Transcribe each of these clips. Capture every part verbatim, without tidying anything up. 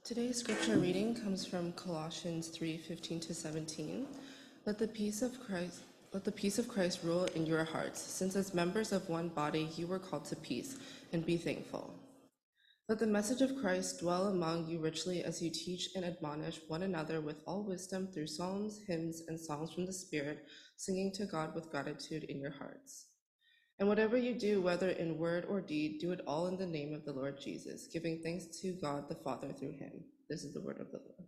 Today's scripture reading comes from Colossians three fifteen to seventeen. Let the peace of Christ let the peace of Christ rule in your hearts, since as members of one body you were called to peace, and be thankful. Let the message of Christ dwell among you richly as you teach and admonish one another with all wisdom through psalms, hymns, and songs from the Spirit, singing to God with gratitude in your hearts. And whatever you do, whether in word or deed, do it all in the name of the Lord Jesus, giving thanks to God the Father through him. This is the word of the Lord.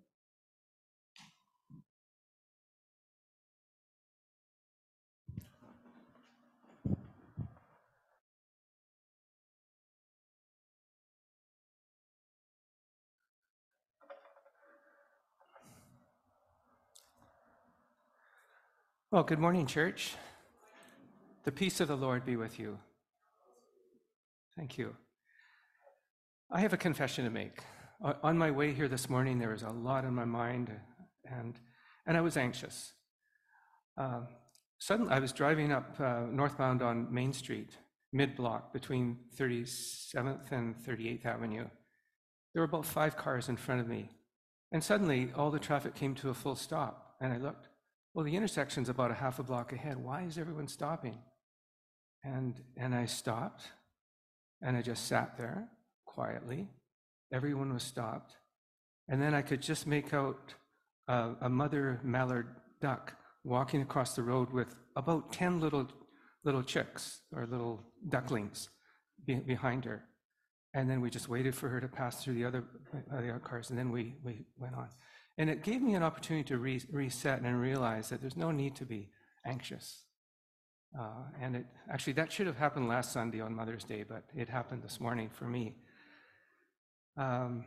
Well, good morning, church. The peace of the Lord be with you. Thank you. I have a confession to make. On my way here this morning, there was a lot on my mind, and and I was anxious. Uh, suddenly, I was driving up uh, northbound on Main Street, mid-block, between thirty-seventh and thirty-eighth Avenue. There were about five cars in front of me, and suddenly, all the traffic came to a full stop, and I looked. Well, the intersection's about a half a block ahead. Why is everyone stopping? And and I stopped, and I just sat there quietly. Everyone was stopped. And then I could just make out a, a mother mallard duck walking across the road with about ten little little chicks or little ducklings be, behind her. And then we just waited for her to pass through the other, uh, the other cars, and then we, we went on. And it gave me an opportunity to re- reset and realize that there's no need to be anxious. Uh, and it actually, that should have happened last Sunday on Mother's Day, but it happened this morning for me. Um,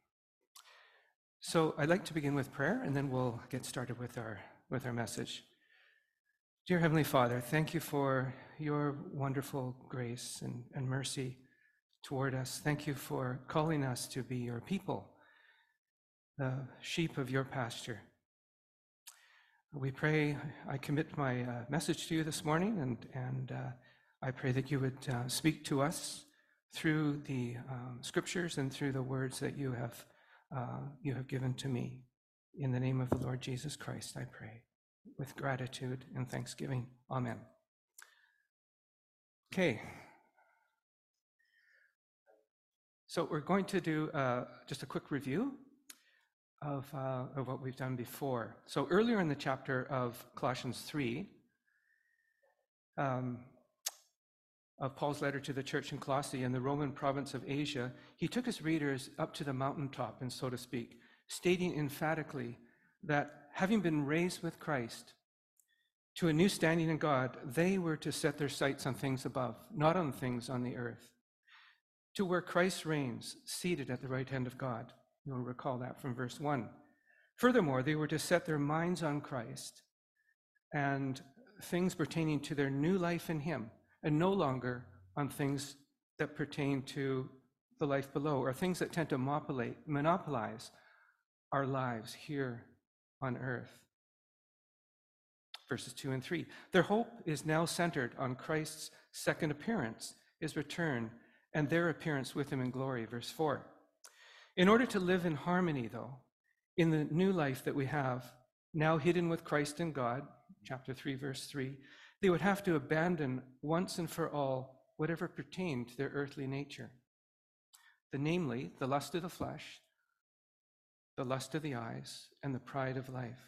so I'd like to begin with prayer, and then we'll get started with our with our message. Dear Heavenly Father, thank you for your wonderful grace and, and mercy toward us. Thank you for calling us to be your people, the sheep of your pasture. We pray, I commit my uh, message to you this morning, and, and uh, I pray that you would uh, speak to us through the um, scriptures and through the words that you have uh, you have given to me. In the name of the Lord Jesus Christ, I pray, with gratitude and thanksgiving. Amen. Okay. So we're going to do uh, just a quick review Of, uh, of what we've done before. So earlier in the chapter of Colossians three, um, of Paul's letter to the church in Colossae in the Roman province of Asia, he took his readers up to the mountaintop, and so to speak, stating emphatically that having been raised with Christ to a new standing in God, they were to set their sights on things above, not on things on the earth, to where Christ reigns, seated at the right hand of God. You'll recall that from verse one. Furthermore, they were to set their minds on Christ and things pertaining to their new life in him, and no longer on things that pertain to the life below, or things that tend to monopolize our lives here on earth. Verses two and three. Their hope is now centered on Christ's second appearance, his return, and their appearance with him in glory. Verse four. In order to live in harmony, though, in the new life that we have, now hidden with Christ in God, chapter three, verse three, they would have to abandon once and for all whatever pertained to their earthly nature. The namely, the lust of the flesh, the lust of the eyes, and the pride of life.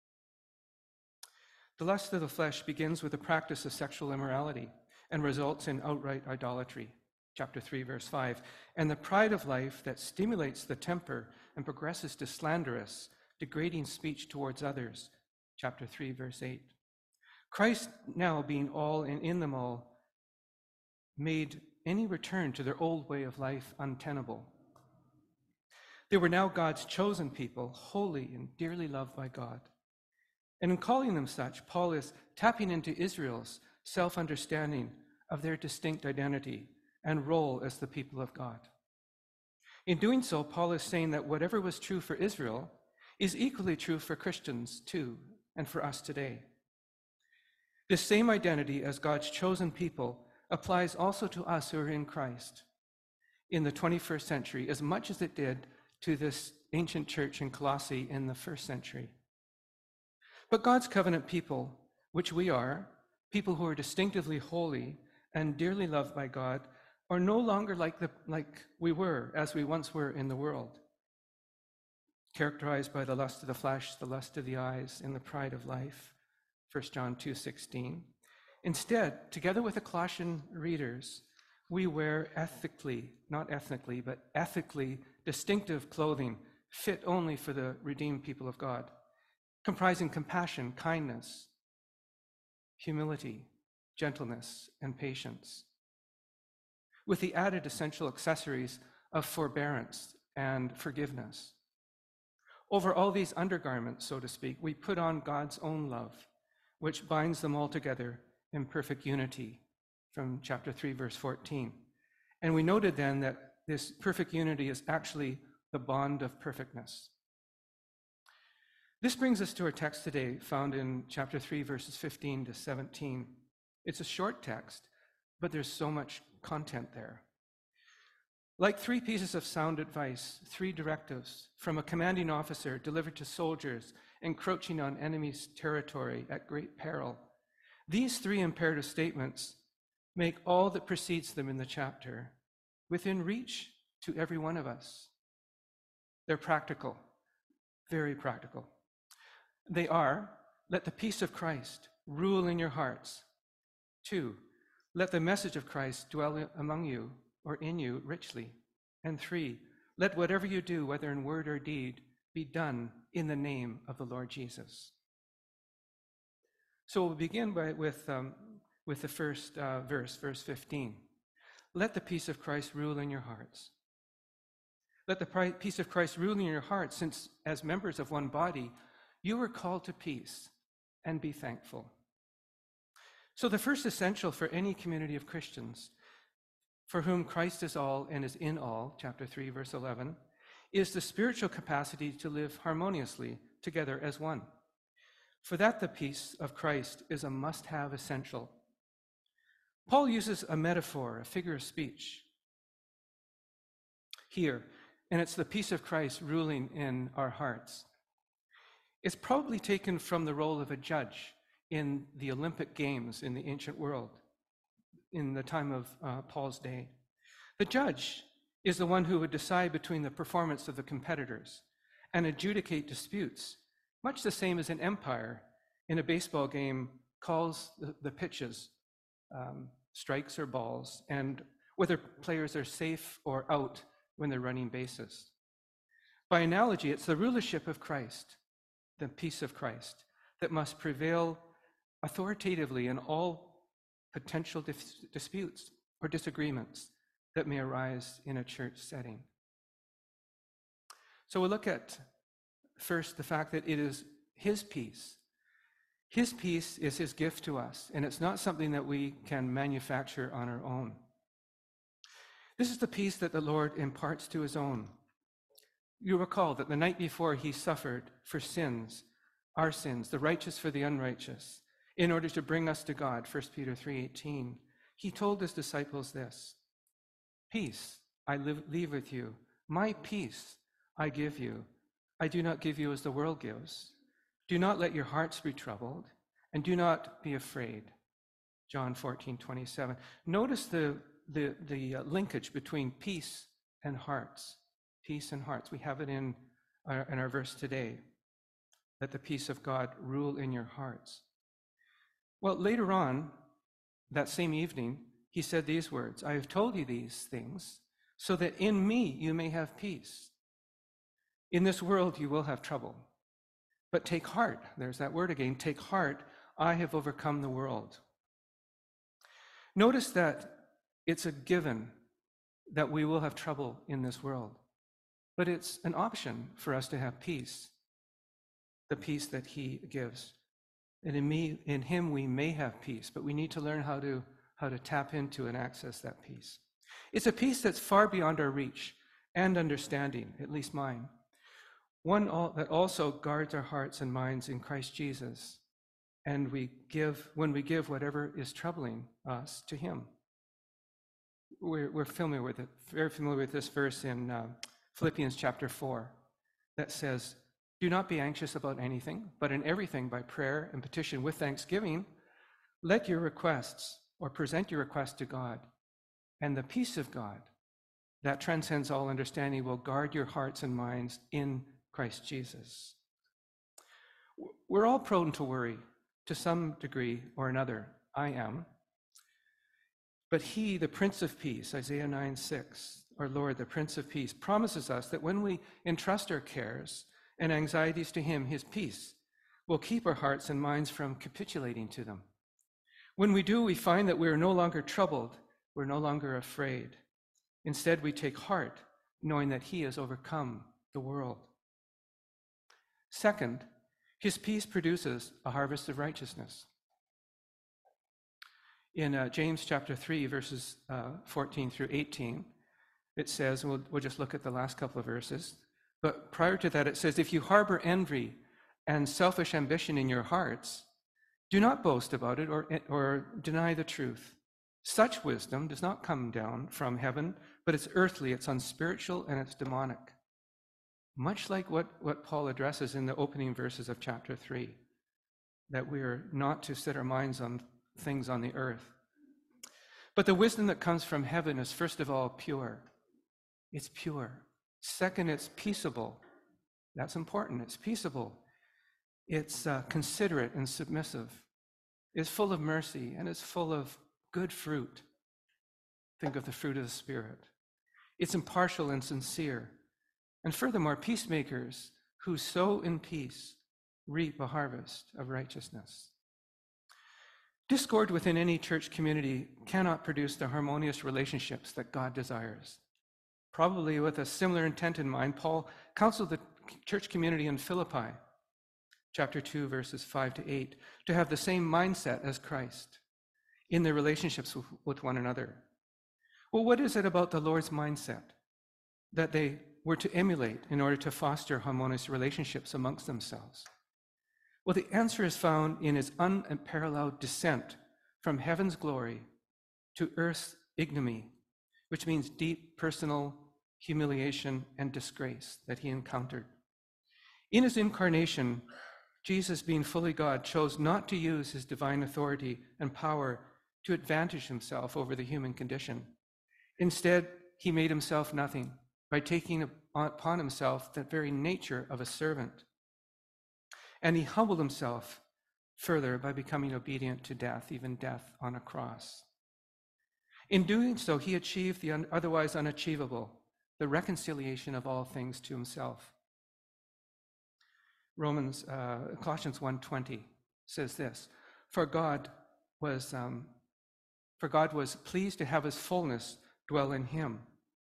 The lust of the flesh begins with the practice of sexual immorality and results in outright idolatry. Chapter three, verse five, and the pride of life that stimulates the temper and progresses to slanderous, degrading speech towards others. Chapter three, verse eight. Christ, now being all and in them all, made any return to their old way of life untenable. They were now God's chosen people, holy and dearly loved by God. And in calling them such, Paul is tapping into Israel's self-understanding of their distinct identity and role as the people of God. In doing so, Paul is saying that whatever was true for Israel is equally true for Christians too, and for us today. This same identity as God's chosen people applies also to us who are in Christ in the twenty-first century, as much as it did to this ancient church in Colossae in the first century. But God's covenant people, which we are, people who are distinctively holy and dearly loved by God, are no longer like, the, like we were, as we once were in the world, characterized by the lust of the flesh, the lust of the eyes, and the pride of life, First John two sixteen. Instead, together with the Colossian readers, we wear ethically, not ethnically, but ethically distinctive clothing fit only for the redeemed people of God, comprising compassion, kindness, humility, gentleness, and patience, with the added essential accessories of forbearance and forgiveness. Over all these undergarments, so to speak, we put on God's own love, which binds them all together in perfect unity, from chapter three, verse fourteen. And we noted then that this perfect unity is actually the bond of perfectness. This brings us to our text today, found in chapter three, verses fifteen to seventeen. It's a short text, but there's so much content there. Like three pieces of sound advice, three directives from a commanding officer delivered to soldiers encroaching on enemy's territory at great peril, these three imperative statements make all that precedes them in the chapter within reach to every one of us. They're practical, very practical. They are, let the peace of Christ rule in your hearts. Two, let the message of Christ dwell among you or in you richly. And three, let whatever you do, whether in word or deed, be done in the name of the Lord Jesus. So we'll begin by, with, um, with the first uh, verse, verse fifteen. Let the peace of Christ rule in your hearts. Let the peace of Christ rule in your hearts, since as members of one body, you were called to peace, and be thankful. So the first essential for any community of Christians, for whom Christ is all and is in all, chapter three, verse eleven, is the spiritual capacity to live harmoniously together as one. For that, the peace of Christ is a must-have essential. Paul uses a metaphor, a figure of speech here, and it's the peace of Christ ruling in our hearts. It's probably taken from the role of a judge in the Olympic Games in the ancient world, in the time of uh, Paul's day. The judge is the one who would decide between the performance of the competitors and adjudicate disputes, much the same as an umpire in a baseball game calls the, the pitches, um, strikes or balls, and whether players are safe or out when they're running bases. By analogy, it's the rulership of Christ, the peace of Christ, that must prevail authoritatively in all potential dis- disputes or disagreements that may arise in a church setting. So we'll look at first the fact that it is his peace. His peace is his gift to us, and it's not something that we can manufacture on our own. This is the peace that the Lord imparts to his own. You recall that the night before he suffered for sins, our sins, the righteous for the unrighteous, in order to bring us to God, First Peter three eighteen, he told his disciples this: peace I live, leave with you, my peace I give you. I do not give you as the world gives. Do not let your hearts be troubled, and do not be afraid. John fourteen twenty-seven. Notice the, the, the linkage between peace and hearts. Peace and hearts. We have it in our, in our verse today. Let the peace of God rule in your hearts. Well, later on, that same evening, he said these words: I have told you these things so that in me you may have peace. In this world you will have trouble. But take heart, there's that word again, take heart, I have overcome the world. Notice that it's a given that we will have trouble in this world, but it's an option for us to have peace, the peace that he gives. And in me, in him we may have peace, but we need to learn how to, how to tap into and access that peace. It's a peace that's far beyond our reach and understanding, at least mine. One that also guards our hearts and minds in Christ Jesus, and we give when we give whatever is troubling us to him. We're, we're familiar with it, very familiar with this verse in uh, Philippians chapter four. that says, "Do not be anxious about anything, but in everything by prayer and petition with thanksgiving, let your requests or present your requests to God, and the peace of God that transcends all understanding will guard your hearts and minds in Christ Jesus." We're all prone to worry to some degree or another. I am. But he, the Prince of Peace, Isaiah nine six, our Lord, the Prince of Peace, promises us that when we entrust our cares and anxieties to him, his peace will keep our hearts and minds from capitulating to them. When we do, we find that we are no longer troubled, we're no longer afraid. Instead, we take heart, knowing that he has overcome the world. Second, his peace produces a harvest of righteousness. In uh, James chapter three, verses uh, fourteen through eighteen, it says, and we'll, we'll just look at the last couple of verses, but prior to that it says, "If you harbor envy and selfish ambition in your hearts, do not boast about it or, or deny the truth. Such wisdom does not come down from heaven, but it's earthly, it's unspiritual, and it's demonic." Much like what, what Paul addresses in the opening verses of chapter three, that we are not to set our minds on things on the earth. But the wisdom that comes from heaven is first of all pure. It's pure. Second, it's peaceable. That's important. It's peaceable. It's uh, considerate and submissive. It's full of mercy and it's full of good fruit. Think of the fruit of the Spirit. It's impartial and sincere. And furthermore, peacemakers who sow in peace reap a harvest of righteousness. Discord within any church community cannot produce the harmonious relationships that God desires. Probably with a similar intent in mind, Paul counseled the church community in Philippi, chapter two, verses five to eight, to have the same mindset as Christ in their relationships with one another. Well, what is it about the Lord's mindset that they were to emulate in order to foster harmonious relationships amongst themselves? Well, the answer is found in his unparalleled descent from heaven's glory to earth's ignominy, which means deep personal humiliation and disgrace that he encountered. In his incarnation, Jesus, being fully God, chose not to use his divine authority and power to advantage himself over the human condition. Instead, he made himself nothing by taking upon himself the very nature of a servant. And he humbled himself further by becoming obedient to death, even death on a cross. In doing so, he achieved the un- otherwise unachievable, the reconciliation of all things to himself. Romans, uh, Colossians one twenty says this: For God was, um, for God was pleased to have his fullness dwell in him,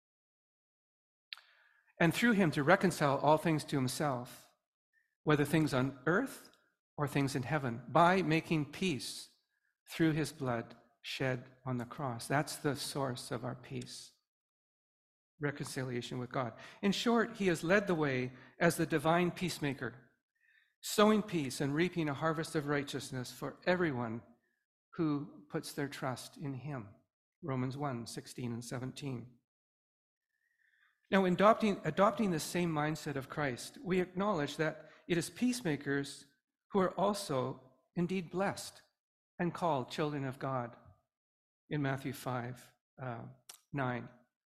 and through him to reconcile all things to himself, whether things on earth or things in heaven, by making peace through his blood shed on the cross. That's the source of our peace, reconciliation with God. In short, he has led the way as the divine peacemaker, sowing peace and reaping a harvest of righteousness for everyone who puts their trust in him. Romans one sixteen and seventeen. Now, in adopting, adopting the same mindset of Christ, we acknowledge that it is peacemakers who are also indeed blessed and called children of God in Matthew five nine.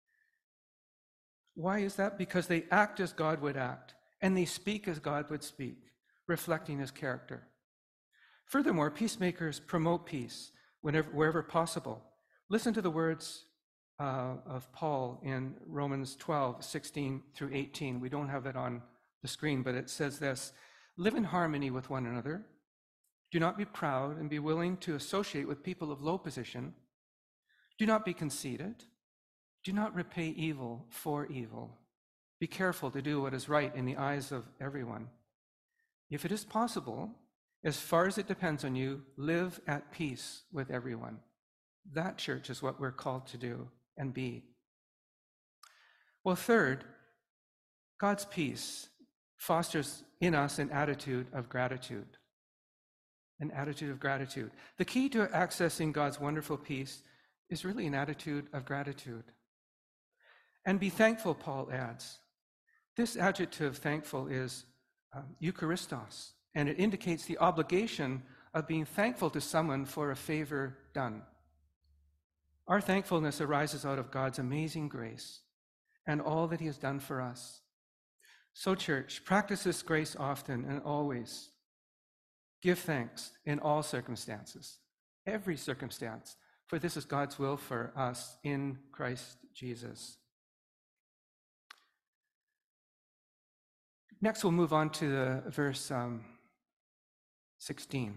Why is that? Because they act as God would act, and they speak as God would speak, reflecting his character. Furthermore, peacemakers promote peace whenever, wherever possible. Listen to the words uh, of Paul in Romans twelve sixteen through eighteen. We don't have it on the screen, but it says this: Live in harmony with one another. Do not be proud and be willing to associate with people of low position. Do not be conceited. Do not repay evil for evil. Be careful to do what is right in the eyes of everyone. If it is possible, as far as it depends on you, live at peace with everyone. That, church, is what we're called to do and be. Well, third, God's peace fosters in us an attitude of gratitude. An attitude of gratitude. The key to accessing God's wonderful peace is really an attitude of gratitude. And be thankful, Paul adds. This adjective, thankful, is um, Eucharistos, and it indicates the obligation of being thankful to someone for a favor done. Our thankfulness arises out of God's amazing grace and all that he has done for us. So, church, practice this grace often and always. Give thanks in all circumstances, every circumstance, for this is God's will for us in Christ Jesus. Next, we'll move on to the verse um, sixteen.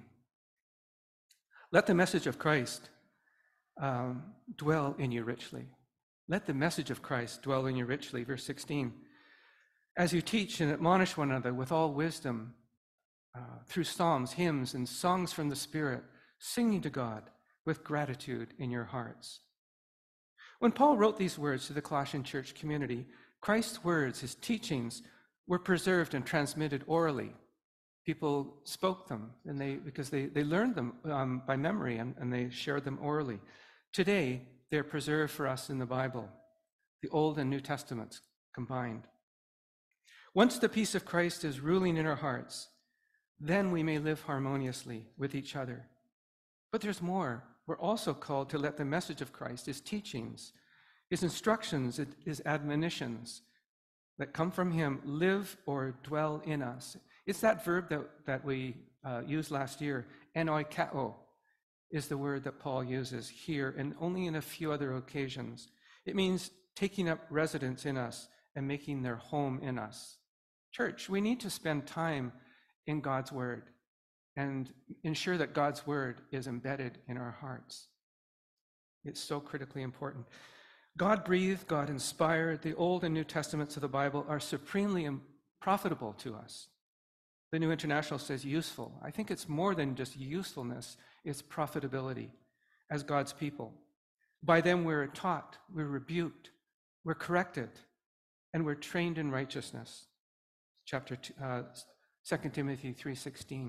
Let the message of Christ um, dwell in you richly. Let the message of Christ dwell in you richly. Verse sixteen. As you teach and admonish one another with all wisdom, uh, through psalms, hymns, and songs from the Spirit, singing to God with gratitude in your hearts. When Paul wrote these words to the Colossian church community, Christ's words, his teachings, were preserved and transmitted orally. People spoke them and they because they, they learned them um, by memory and, and they shared them orally. Today, they're preserved for us in the Bible, the Old and New Testaments combined. Once the peace of Christ is ruling in our hearts, then we may live harmoniously with each other. But there's more. We're also called to let the message of Christ, his teachings, his instructions, his admonitions that come from him, live or dwell in us. It's that verb that, that we uh, used last year, enoikao, is the word that Paul uses here and only in a few other occasions. It means taking up residence in us and making their home in us. Church, we need to spend time in God's word and ensure that God's word is embedded in our hearts. It's so critically important. God-breathed, God-inspired, the Old and New Testaments of the Bible are supremely profitable to us. The New International says useful. I think it's more than just usefulness, it's profitability as God's people. By them we're taught, we're rebuked, we're corrected, and we're trained in righteousness. Chapter two, uh, Second Timothy three sixteen.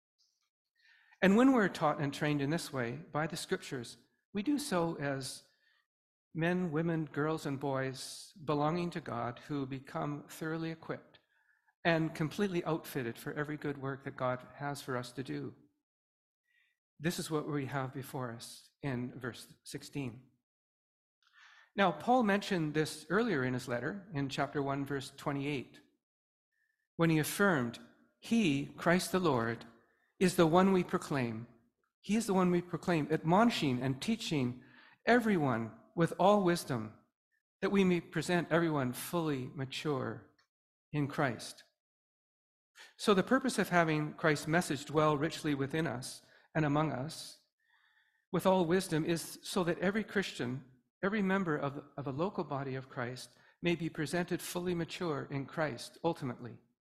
And when we're taught and trained in this way by the scriptures, we do so as men, women, girls, and boys belonging to God who become thoroughly equipped and completely outfitted for every good work that God has for us to do. This is what we have before us in verse sixteen. Now, Paul mentioned this earlier in his letter in chapter one, verse twenty-eight, when he affirmed, he, Christ the Lord, is the one we proclaim. He is the one we proclaim, admonishing and teaching everyone with all wisdom, that we may present everyone fully mature in Christ. So the purpose of having Christ's message dwell richly within us and among us, with all wisdom, is so that every Christian, every member of, of a local body of Christ, may be presented fully mature in Christ, ultimately.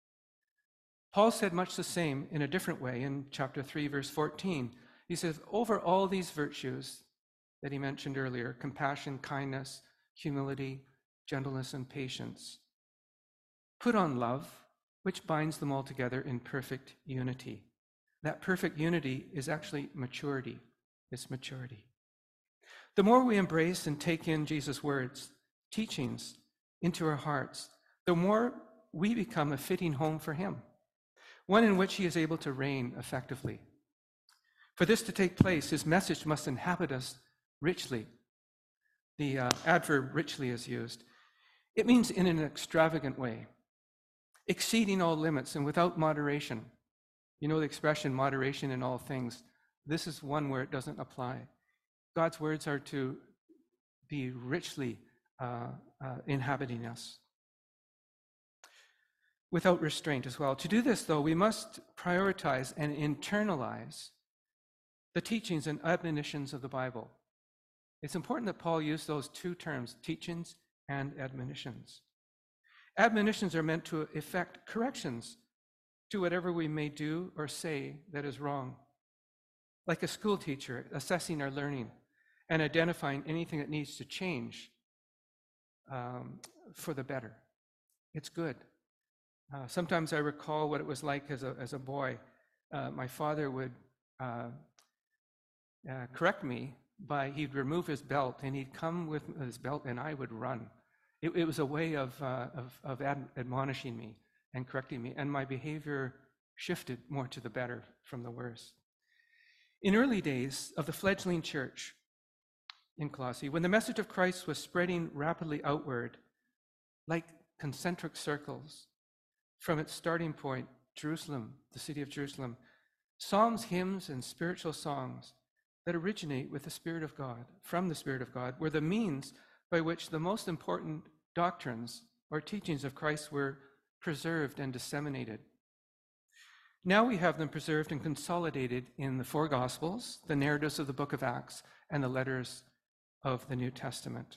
Paul said much the same in a different way in chapter three, verse fourteen. He says, over all these virtues that he mentioned earlier, compassion, kindness, humility, gentleness, and patience, put on love, which binds them all together in perfect unity. That perfect unity is actually maturity. It's maturity. The more we embrace and take in Jesus' words, teachings into our hearts, the more we become a fitting home for him, one in which he is able to reign effectively. For this to take place, his message must inhabit us richly. The uh, adverb richly is used. It means in an extravagant way, exceeding all limits and without moderation. You know the expression, moderation in all things. This is one where it doesn't apply. God's words are to be richly uh, uh, inhabiting us, without restraint as well. To do this, though, we must prioritize and internalize the teachings and admonitions of the Bible. It's important that Paul used those two terms, teachings and admonitions. Admonitions are meant to effect corrections to whatever we may do or say that is wrong. Like a school teacher assessing our learning and identifying anything that needs to change um, for the better. It's good. Uh, sometimes I recall what it was like as a, as a boy. Uh, my father would uh, uh, correct me by, he'd remove his belt and he'd come with his belt and I would run. It, it was a way of, uh, of, of ad- admonishing me and correcting me, and my behavior shifted more to the better from the worse. In early days of the fledgling church in Colossae, when the message of Christ was spreading rapidly outward, like concentric circles, from its starting point, Jerusalem, the city of Jerusalem, psalms, hymns, and spiritual songs that originate with the Spirit of God, from the Spirit of God, were the means by which the most important doctrines or teachings of Christ were preserved and disseminated. Now we have them preserved and consolidated in the four Gospels, the narratives of the book of Acts, and the letters of the New Testament.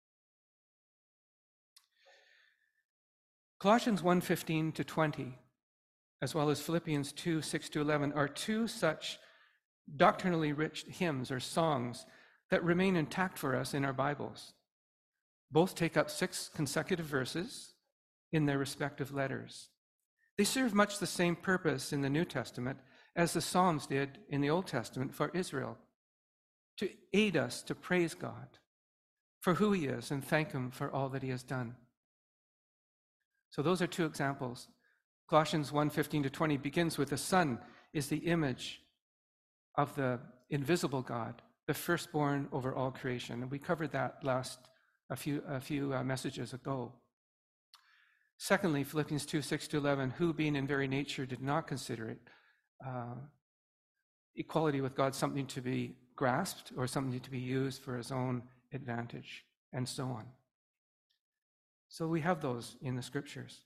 Colossians one fifteen to twenty, as well as Philippians two six to eleven, are two such doctrinally rich hymns or songs that remain intact for us in our Bibles. Both take up six consecutive verses in their respective letters. They serve much the same purpose in the New Testament as the Psalms did in the Old Testament for Israel, to aid us to praise God for who he is and thank him for all that he has done. So those are two examples. Colossians one fifteen to twenty begins with the Son is the image of the invisible God, the firstborn over all creation. And we covered that last a few, a few uh, messages ago. Secondly, Philippians two six to eleven, who being in very nature did not consider it uh, equality with God something to be grasped or something to be used for his own advantage, and so on. So we have those in the scriptures.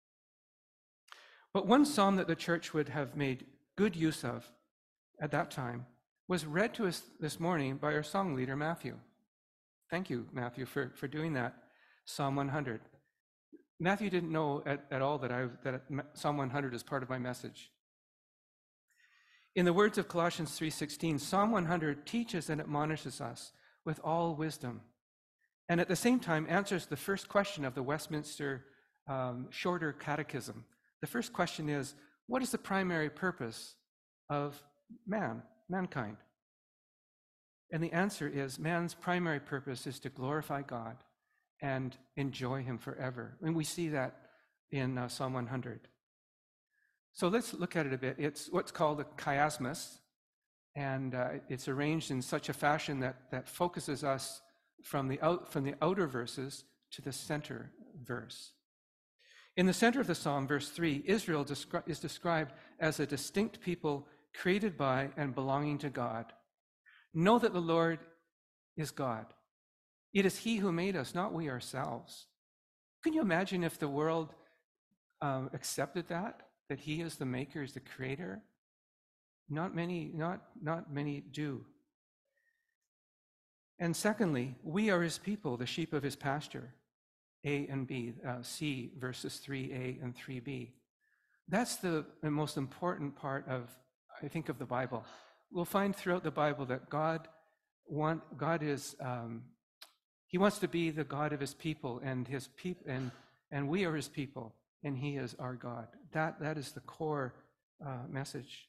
But one psalm that the church would have made good use of at that time was read to us this morning by our song leader, Matthew. Thank you, Matthew, for, for doing that. Psalm one hundred. Matthew didn't know at, at all that, I, that Psalm one hundred is part of my message. In the words of Colossians three sixteen, Psalm one hundred teaches and admonishes us with all wisdom, and at the same time answers the first question of the Westminster um, Shorter Catechism. The first question is, what is the primary purpose of man, mankind? And the answer is, man's primary purpose is to glorify God and enjoy him forever. And we see that in uh, Psalm one hundred. So let's look at it a bit. It's what's called a chiasmus, and uh, it's arranged in such a fashion that, that focuses us from the, out, from the outer verses to the center verse. In the center of the psalm, verse three, Israel descri- is described as a distinct people created by and belonging to God. Know that the Lord is God. It is he who made us, not we ourselves. Can you imagine if the world um, accepted that, that he is the maker, is the creator? Not many, not, not many do. And secondly, we are his people, the sheep of his pasture. A and B, uh, C, verses three A and three B. That's the, the most important part of, I think, of the Bible. We'll find throughout the Bible that God want, God is, um, he wants to be the God of his people, and his people, and and we are his people, and he is our God. That that is the core uh, message.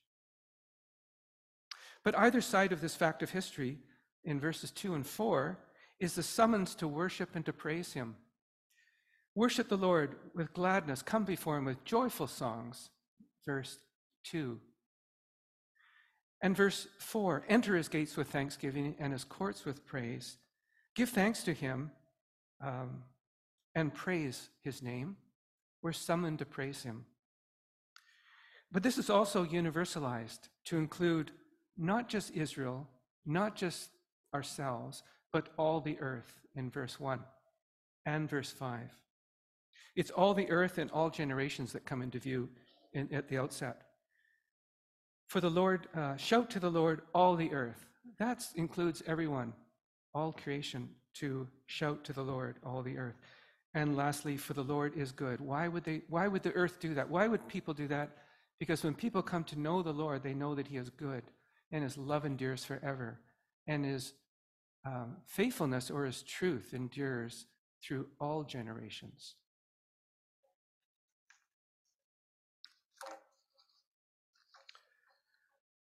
But either side of this fact of history, in verses two and four, is the summons to worship and to praise him. Worship the Lord with gladness, come before him with joyful songs, verse two. And verse four, enter his gates with thanksgiving and his courts with praise. Give thanks to him um, and praise his name. We're summoned to praise him. But this is also universalized to include not just Israel, not just ourselves, but all the earth in verse one and verse five. It's all the earth and all generations that come into view in, at the outset. For the Lord, uh, shout to the Lord, all the earth. That includes everyone, all creation, to shout to the Lord, all the earth. And lastly, for the Lord is good. Why would they? Why would the earth do that? Why would people do that? Because when people come to know the Lord, they know that he is good, and his love endures forever, and his um, faithfulness or his truth endures through all generations.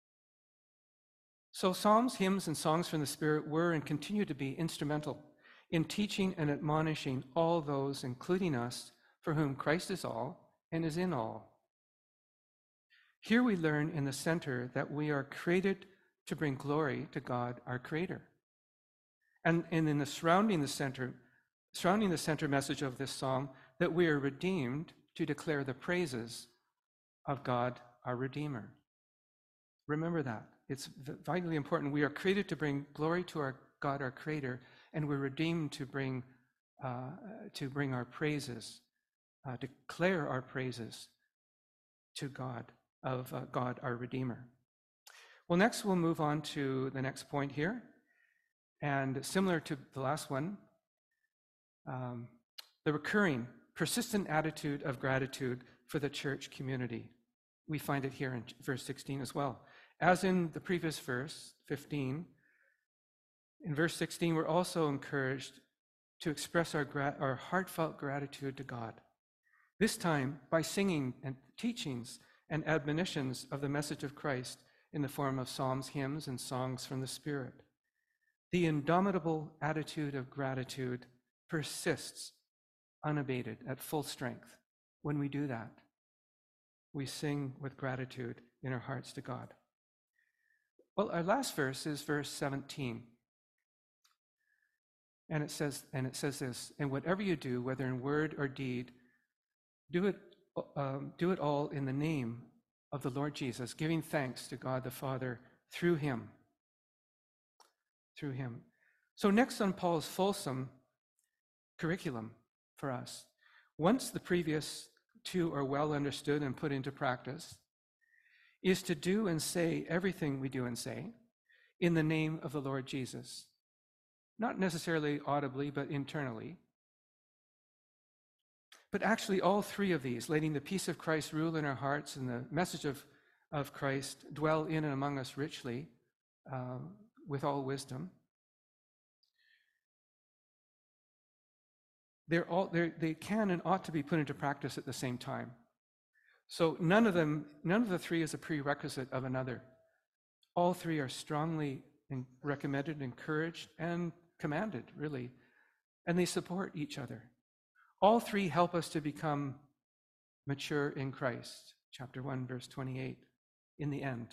So psalms, hymns, and songs from the Spirit were and continue to be instrumental in teaching and admonishing all those, including us, for whom Christ is all and is in all. Here we learn in the center that we are created to bring glory to God, our Creator. And, and in the surrounding the center, surrounding the center message of this psalm, that we are redeemed to declare the praises of God, our Redeemer. Remember that. It's vitally important. We are created to bring glory to our God, our Creator, and we're redeemed to bring uh, to bring our praises, uh, declare our praises to God, of uh, God, our Redeemer. Well, next we'll move on to the next point here. And similar to the last one, um, the recurring, persistent attitude of gratitude for the church community. We find it here in verse sixteen as well. As in the previous verse, fifteen, in verse sixteen, we're also encouraged to express our, gra- our heartfelt gratitude to God. This time by singing and teachings and admonitions of the message of Christ in the form of psalms, hymns, and songs from the Spirit. The indomitable attitude of gratitude persists unabated at full strength. When we do that, we sing with gratitude in our hearts to God. Well, our last verse is verse seventeen. And it says, and it says this, and whatever you do, whether in word or deed, do it, um, do it all in the name of the Lord Jesus, giving thanks to God the Father through him. Through him. So next on Paul's fulsome curriculum for us, once the previous two are well understood and put into practice, is to do and say everything we do and say in the name of the Lord Jesus. Not necessarily audibly, but internally. But actually all three of these, letting the peace of Christ rule in our hearts and the message of, of Christ dwell in and among us richly, uh, with all wisdom. They're all, they're, they can and ought to be put into practice at the same time. So none of them, none of the three is a prerequisite of another. All three are strongly recommended, encouraged, and commanded, really, and they support each other. All three help us to become mature in Christ, chapter one, verse twenty-eight, in the end.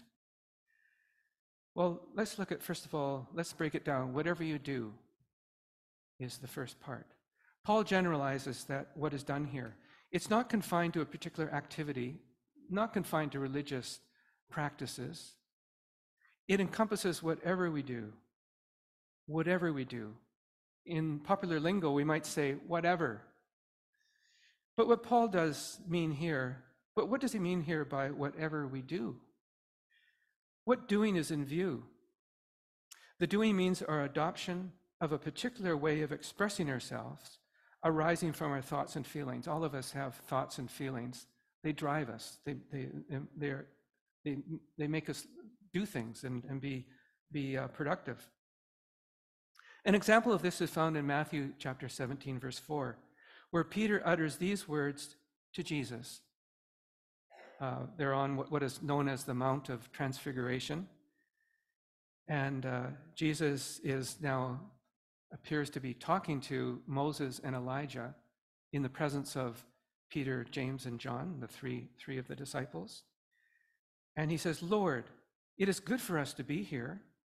Well, let's look at, first of all, let's break it down. Whatever you do is the first part. Paul generalizes that what is done here. It's not confined to a particular activity, not confined to religious practices. It encompasses whatever we do, whatever we do. In popular lingo, we might say, whatever. But what Paul does mean here, but what does he mean here by whatever we do? What doing is in view? The doing means our adoption of a particular way of expressing ourselves, arising from our thoughts and feelings. All of us have thoughts and feelings. They drive us. They they they they, they make us do things and, and be, be uh, productive. An example of this is found in Matthew chapter seventeen, verse four, where Peter utters these words to Jesus. Uh, they're on what, what is known as the Mount of Transfiguration. And uh, Jesus is now appears to be talking to Moses and Elijah in the presence of Peter, James, and John, the three, three of the disciples. And he says, Lord, it is good for us to be here.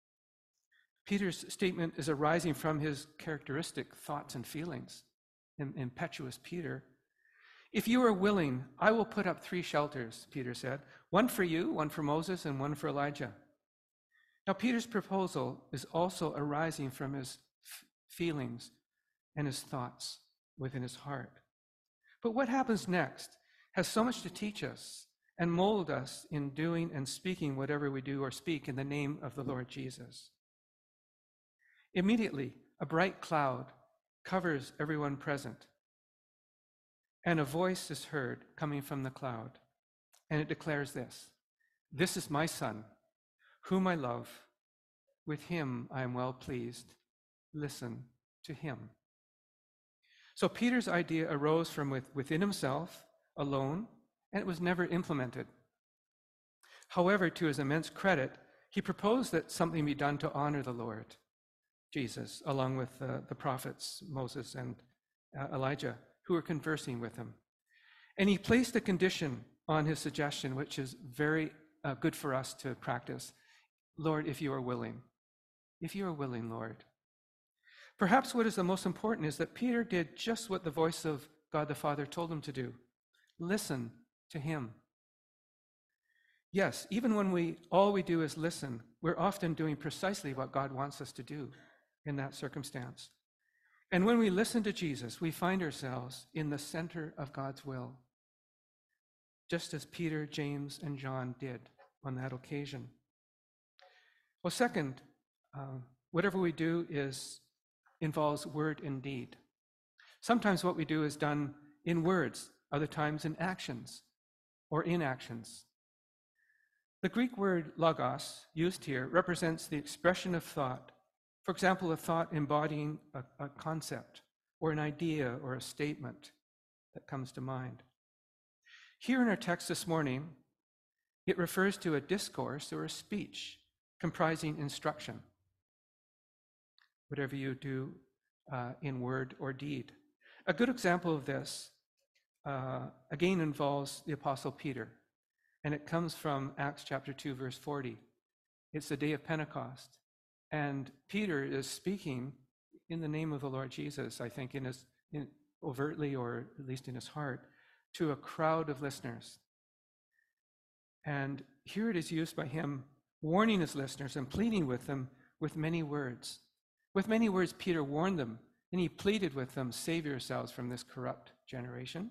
Peter's statement is arising from his characteristic thoughts and feelings, impetuous Peter. If you are willing, I will put up three shelters, Peter said, one for you, one for Moses, and one for Elijah. Now, Peter's proposal is also arising from his f- feelings and his thoughts within his heart. But what happens next has so much to teach us and mold us in doing and speaking whatever we do or speak in the name of the Lord Jesus. Immediately, a bright cloud covers everyone present, and a voice is heard coming from the cloud, and it declares this, "This is my Son, whom I love. With him I am well pleased. Listen to him." So Peter's idea arose from within himself alone, and it was never implemented. However, to his immense credit, he proposed that something be done to honor the Lord. Jesus, along with uh, the prophets, Moses and uh, Elijah, who were conversing with him. And he placed a condition on his suggestion, which is very uh, good for us to practice. Lord, if you are willing. If you are willing, Lord. Perhaps what is the most important is that Peter did just what the voice of God the Father told him to do. Listen to him. Yes, even when we all we do is listen, we're often doing precisely what God wants us to do in that circumstance. And when we listen to Jesus, we find ourselves in the center of God's will, just as Peter, James, and John did on that occasion. Well, second, uh, whatever we do is involves word and deed. Sometimes what we do is done in words, other times in actions or inactions. The Greek word logos, used here, represents the expression of thought. For example, a thought embodying a, a concept or an idea or a statement that comes to mind. Here in our text this morning, it refers to a discourse or a speech comprising instruction, whatever you do uh, in word or deed. A good example of this, uh, again, involves the Apostle Peter, and it comes from Acts chapter two, verse forty. It's the day of Pentecost, and Peter is speaking in the name of the Lord Jesus, I think, in his in, overtly, or at least in his heart, to a crowd of listeners. And here it is used by him, warning his listeners and pleading with them with many words. With many words, Peter warned them, and he pleaded with them, save yourselves from this corrupt generation.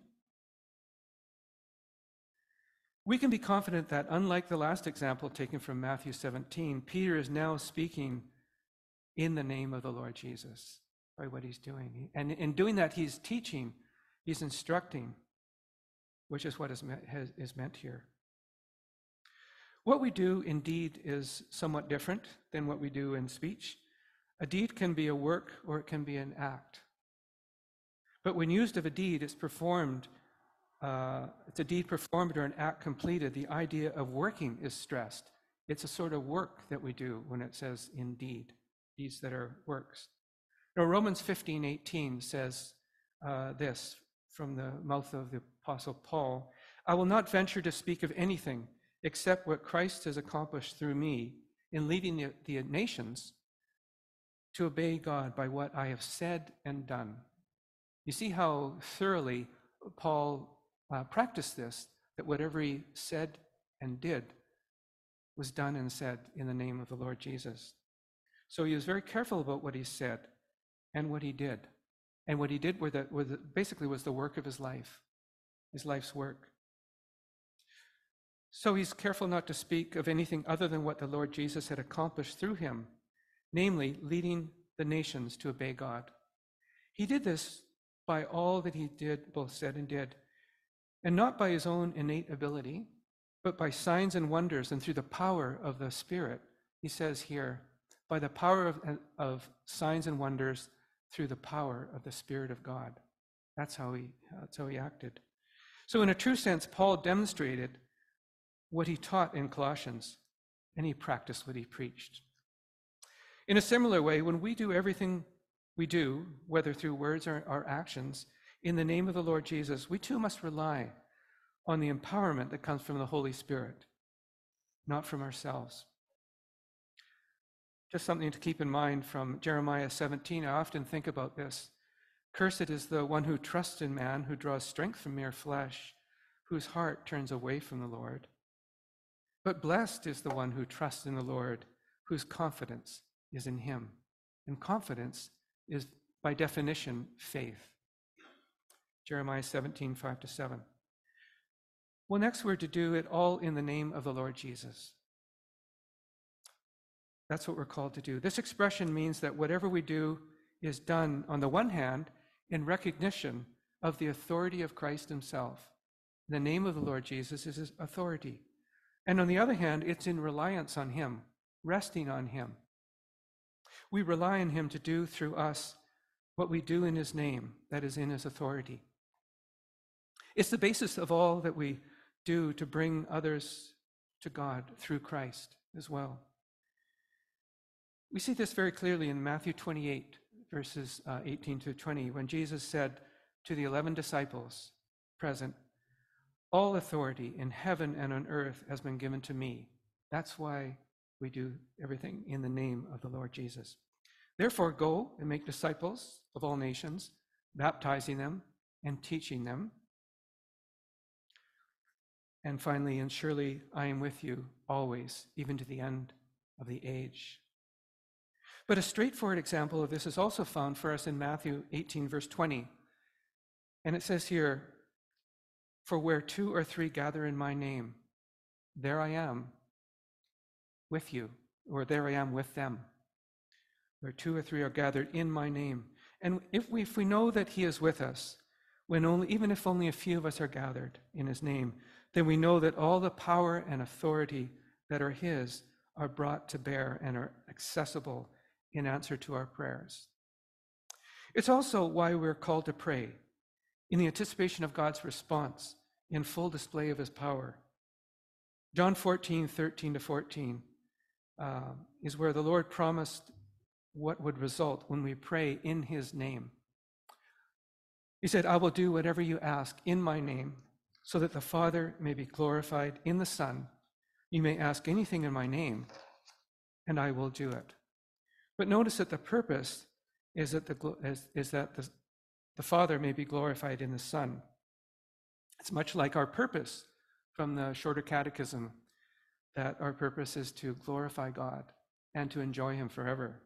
We can be confident that, unlike the last example taken from Matthew seventeen, Peter is now speaking in the name of the Lord Jesus by what he's doing. And in doing that, he's teaching, he's instructing, which is what is meant, has, is meant here. What we do in deed is somewhat different than what we do in speech. A deed can be a work or it can be an act. But when used of a deed, it's performed, uh, it's a deed performed or an act completed. The idea of working is stressed. It's a sort of work that we do when it says in deed, deeds that are works. Now, Romans fifteen eighteen says uh, this from the mouth of the Apostle Paul, I will not venture to speak of anything except what Christ has accomplished through me in leading the, the nations to obey God by what I have said and done. You see how thoroughly Paul uh, practiced this, that whatever he said and did was done and said in the name of the Lord Jesus. So he was very careful about what he said and what he did. And what he did were that, was basically was the work of his life, his life's work. So he's careful not to speak of anything other than what the Lord Jesus had accomplished through him, namely leading the nations to obey God. He did this by all that he did, both said and did, and not by his own innate ability, but by signs and wonders and through the power of the Spirit. He says here, by the power of, of signs and wonders through the power of the Spirit of God. That's how he, that's how he acted. So in a true sense, Paul demonstrated what he taught in Colossians, and he practiced what he preached. In a similar way, when we do everything we do, whether through words or, or actions, in the name of the Lord Jesus, we too must rely on the empowerment that comes from the Holy Spirit, not from ourselves. Just something to keep in mind from Jeremiah seventeen, I often think about this. Cursed is the one who trusts in man, who draws strength from mere flesh, whose heart turns away from the Lord. But blessed is the one who trusts in the Lord, whose confidence is in him. And confidence is, by definition, faith. Jeremiah seventeen, five to seven. Well, next we're to do it all in the name of the Lord Jesus. That's what we're called to do. This expression means that whatever we do is done, on the one hand, in recognition of the authority of Christ himself. The name of the Lord Jesus is his authority. And on the other hand, it's in reliance on him, resting on him. We rely on him to do through us what we do in his name, that is in his authority. It's the basis of all that we do to bring others to God through Christ as well. We see this very clearly in Matthew twenty-eight, verses uh, eighteen to twenty, when Jesus said to the eleven disciples present, "All authority in heaven and on earth has been given to me." That's why we do everything in the name of the Lord Jesus. "Therefore, go and make disciples of all nations, baptizing them and teaching them." And finally, "And surely I am with you always, even to the end of the age." But a straightforward example of this is also found for us in Matthew eighteen, verse twenty. And it says here, "For where two or three gather in my name, there I am with you," or "there I am with them." Where two or three are gathered in my name. And if we, if we know that he is with us, when only, even if only a few of us are gathered in his name, then we know that all the power and authority that are his are brought to bear and are accessible in answer to our prayers. It's also why we're called to pray, in the anticipation of God's response, in full display of his power. John fourteen, thirteen to fourteen uh, is where the Lord promised what would result when we pray in his name. He said, "I will do whatever you ask in my name, so that the Father may be glorified in the Son. You may ask anything in my name, and I will do it." But notice that the purpose is that the, is, is that the, the Father may be glorified in the Son. It's much like our purpose from the Shorter Catechism, that our purpose is to glorify God and to enjoy him forever.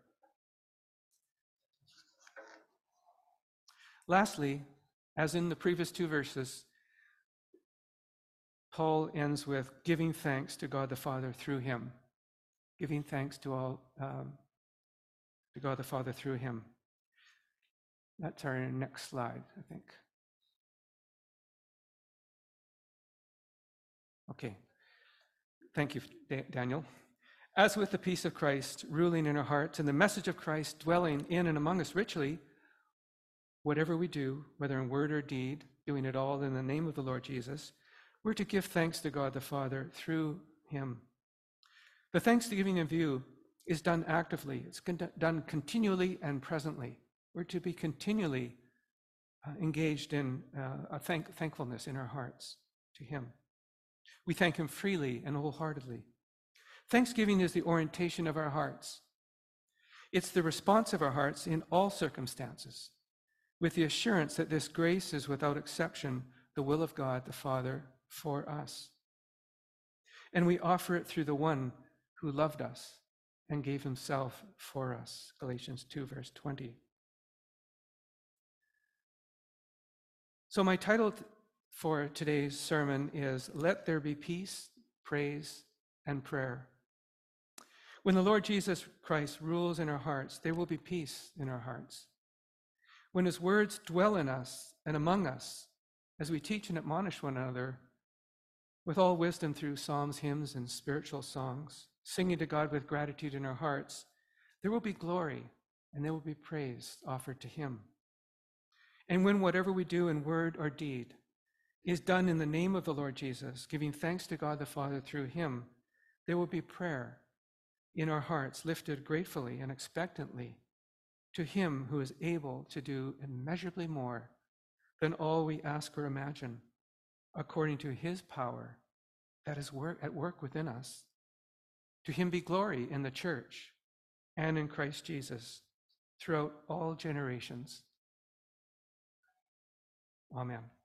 Lastly, as in the previous two verses, Paul ends with giving thanks to God the Father through him. Giving thanks to all um, to God the Father through him. That's our next slide, I think. Okay. Thank you, Daniel. As with the peace of Christ ruling in our hearts and the message of Christ dwelling in and among us richly, whatever we do, whether in word or deed, doing it all in the name of the Lord Jesus, we're to give thanks to God the Father through him. The thanksgiving in view is done actively. It's con- done continually and presently. We're to be continually uh, engaged in uh, a thank- thankfulness in our hearts to him. We thank him freely and wholeheartedly. Thanksgiving is the orientation of our hearts. It's the response of our hearts in all circumstances, with the assurance that this grace is without exception the will of God the Father for us. And we offer it through the one who loved us and gave himself for us. Galatians two, verse twenty. So my title for today's sermon is "Let There Be Peace, Praise, and Prayer." When the Lord Jesus Christ rules in our hearts, there will be peace in our hearts. When his words dwell in us and among us, as we teach and admonish one another, with all wisdom through psalms, hymns, and spiritual songs, singing to God with gratitude in our hearts, there will be glory and there will be praise offered to him. And when whatever we do in word or deed is done in the name of the Lord Jesus, giving thanks to God the Father through him, there will be prayer in our hearts lifted gratefully and expectantly to him who is able to do immeasurably more than all we ask or imagine, according to his power that is work, at work within us. To him be glory in the church and in Christ Jesus throughout all generations. Amen.